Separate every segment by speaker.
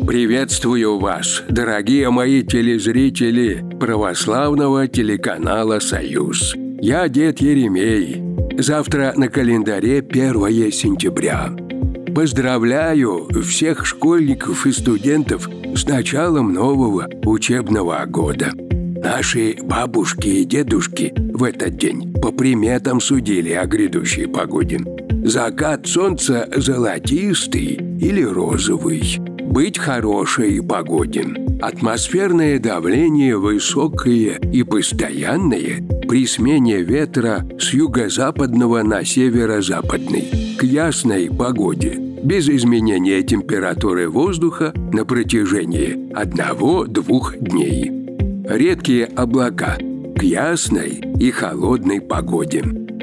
Speaker 1: Приветствую вас, дорогие мои телезрители православного телеканала «Союз». Я дед Еремей. Завтра на календаре 1 сентября. Поздравляю всех школьников и студентов с началом нового учебного года. Наши бабушки и дедушки в этот день по приметам судили о грядущей погоде. Закат солнца золотистый или розовый. Быть хорошей погоде. Атмосферное давление высокое и постоянное при смене ветра с юго-западного на северо-западный к ясной погоде, без изменения температуры воздуха на протяжении 1-2 дней. Редкие облака к ясной и холодной погоде.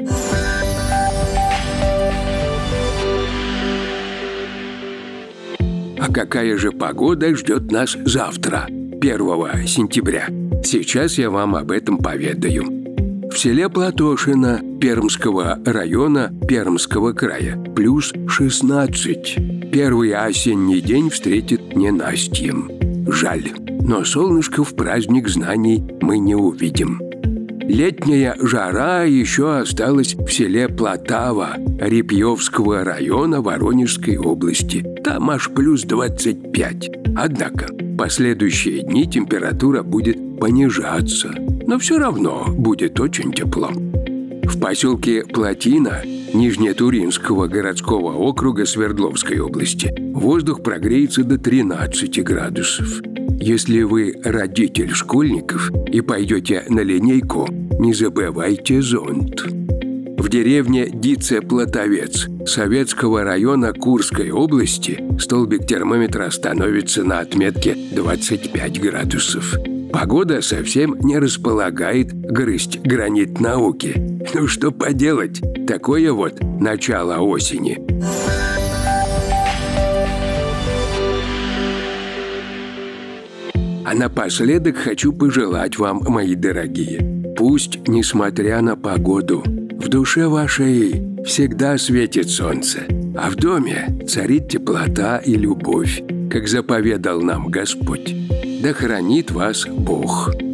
Speaker 1: А какая же погода ждет нас завтра, 1 сентября? Сейчас я вам об этом поведаю. В селе Платошино Пермского района Пермского края плюс 16. Первый осенний день встретит ненастьем. Жаль, но солнышко в праздник знаний мы не увидим. Летняя жара еще осталась в селе Платава Репьевского района Воронежской области. Там аж плюс 25. Однако последующие дни температура будет понижаться, но все равно будет очень тепло. В поселке Плотина Нижнетуринского городского округа Свердловской области воздух прогреется до 13 градусов. Если вы родитель школьников и пойдете на линейку, не забывайте зонт. В деревне Дице-Плотовец Советского района Курской области столбик термометра становится на отметке 25 градусов. Погода совсем не располагает грызть гранит науки. Ну что поделать, такое вот начало осени. А напоследок хочу пожелать вам, мои дорогие, пусть, несмотря на погоду, в душе вашей всегда светит солнце, а в доме царит теплота и любовь, как заповедал нам Господь. Да хранит вас Бог.